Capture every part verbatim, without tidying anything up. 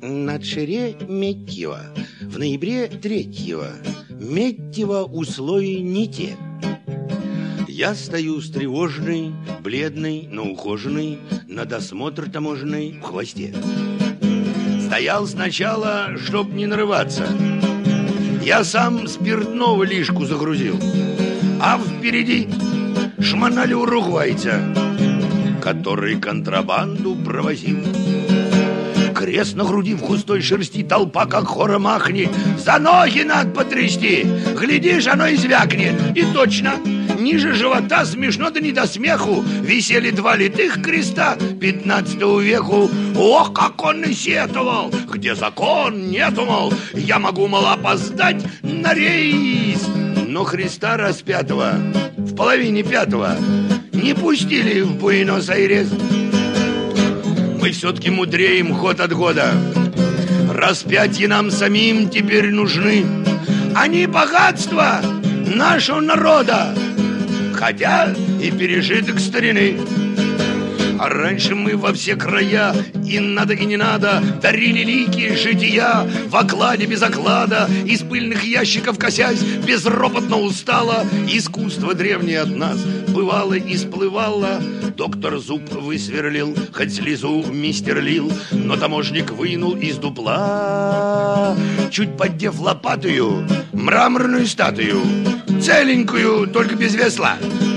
На Шереметьево в ноябре третьего Медьево условия не те. Я стою встревоженный, бледный, но ухоженный, на досмотр таможенный в хвосте. Стоял сначала, чтоб не нарываться. Я сам спиртного лишку загрузил, а впереди шмонали уругвайца, который контрабанду провозил. Крест на груди в густой шерсти, толпа как хором ахнет. За ноги надо потрясти, глядишь, оно и звякнет. И точно, ниже живота, смешно да не до смеху, висели два литых креста пятнадцатого веку. Ох, как он и сетовал, где закон нету, мол, я могу, мол, опоздать на рейс. Но Христа распятого в половине пятого не пустили в Буэнос-Айрес. Мы все-таки мудреем год от года. Распятие нам самим теперь нужны, а не богатство нашего народа, хотя и пережиток старины. А раньше мы во все края, и надо, и не надо, дарили лики жития в окладе без оклада, из пыльных ящиков косясь, безропотно устало. Искусство древнее от нас бывало и сплывало. Доктор зуб высверлил, хоть слезу мистерлил, но таможник вынул из дупла, чуть поддев лопатую, мраморную статую, целенькую, только без весла.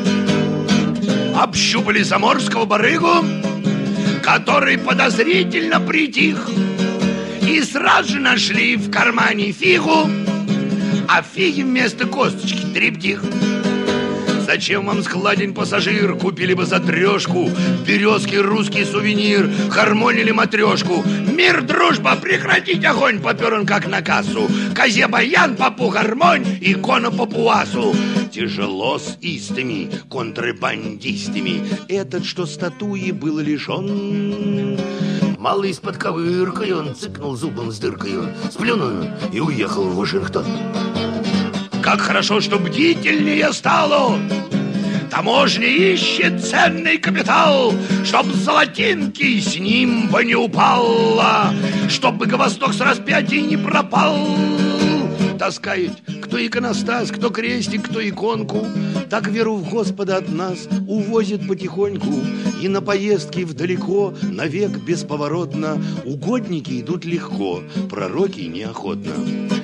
Общупали заморского барыгу, который подозрительно притих, и сразу же нашли в кармане фигу, а фиги вместо косточки трептих. Зачем вам складень пассажир? Купили бы за трешку березки русский сувенир, хармонили матрешку. Мир, дружба, прекратить огонь, попер он как на кассу. Козе баян, попу гармонь, икона папуасу. Тяжело с истыми контрабандистами этот, что статуи был лишен. Малый с подковыркой он цыкнул зубом с дыркою, сплюнул и уехал в Вашингтон. Как хорошо, что бдительнее стало. Таможня ищет ценный капитал, чтоб золотинки с ним бы не упало, чтоб Богобосток с распятия не пропал. Таскают кто иконостас, кто крестик, кто иконку. Так веру в Господа от нас увозят потихоньку. И на поездки вдалеко, навек бесповоротно, угодники идут легко, пророки неохотно.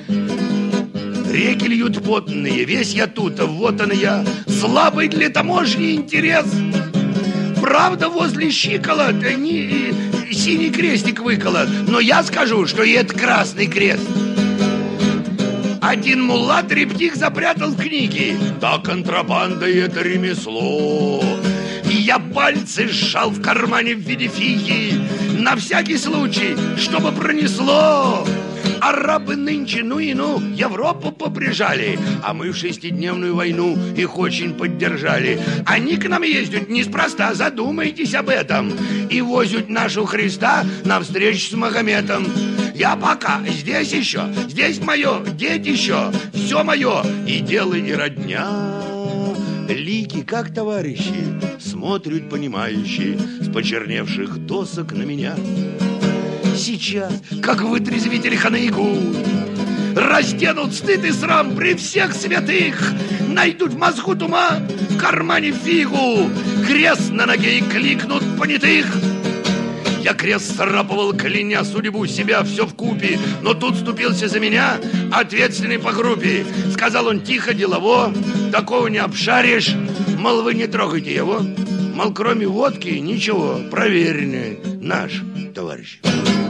Реки льют потные, весь я тут, вот он я, слабый для таможни интерес. Правда, возле щиколот не, синий крестик выколот, но я скажу, что и это красный крест. Один мулла трептих запрятал в книге. Да, контрабанда — это ремесло. И я пальцы сжал в кармане в виде фиги, на всякий случай, чтобы пронесло. Арабы нынче, ну и ну, Европу поприжали, а мы в шестидневную войну их очень поддержали. Они к нам ездят неспроста, задумайтесь об этом, и возят нашу Христа навстречу с Магометом. Я пока здесь еще, здесь мое, детище, все мое, и дело, и родня. Лики, как товарищи, смотрят понимающие с почерневших досок на меня. Сейчас, как вытрезвители Ханаигу, разденут стыд и срам при всех святых, найдут в мозгу тума, в кармане фигу, крест на ноге и кликнут понятых. Я крест срапывал, кляня судьбу себя все вкупе, но тут вступился за меня ответственный по группе. Сказал он тихо, делово: такого не обшаришь, мол, вы не трогайте его, мол, кроме водки ничего, проверенный наш товарищ.